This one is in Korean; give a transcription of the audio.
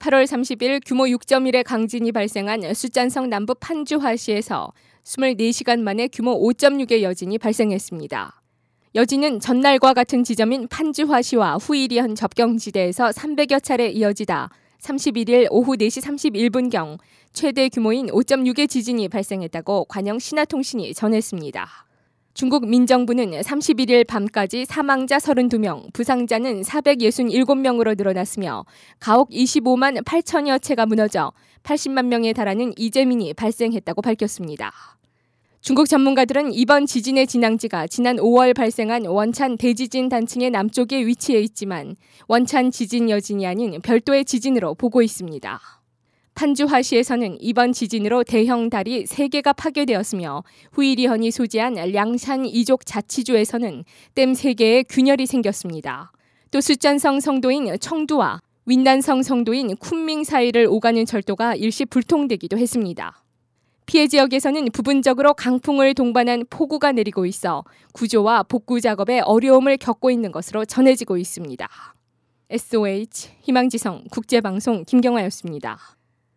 8월 30일 규모 6.1의 강진이 발생한 숫잔성 남부 판주화시에서 24시간 만에 규모 5.6의 여진이 발생했습니다. 여진은 전날과 같은 지점인 판주화시와 후이리현 접경지대에서 300여 차례 이어지다 31일 오후 4시 31분경 최대 규모인 5.6의 지진이 발생했다고 관영 신화통신이 전했습니다. 중국 민정부는 31일 밤까지 사망자 32명, 부상자는 467명으로 늘어났으며 가옥 25만 8천여 채가 무너져 80만 명에 달하는 이재민이 발생했다고 밝혔습니다. 중국 전문가들은 이번 지진의 진앙지가 지난 5월 발생한 원찬 대지진 단층의 남쪽에 위치해 있지만 원찬 지진 여진이 아닌 별도의 지진으로 보고 있습니다. 판주화시에서는 이번 지진으로 대형 다리 3개가 파괴되었으며 후이리현이 소재한 량산 이족 자치주에서는 댐 3개에 균열이 생겼습니다. 또 숫잔성 성도인 청두와 윈난성 성도인 쿤밍 사이를 오가는 철도가 일시 불통되기도 했습니다. 피해 지역에서는 부분적으로 강풍을 동반한 폭우가 내리고 있어 구조와 복구 작업에 어려움을 겪고 있는 것으로 전해지고 있습니다. SOH 희망지성 국제방송 김경화였습니다.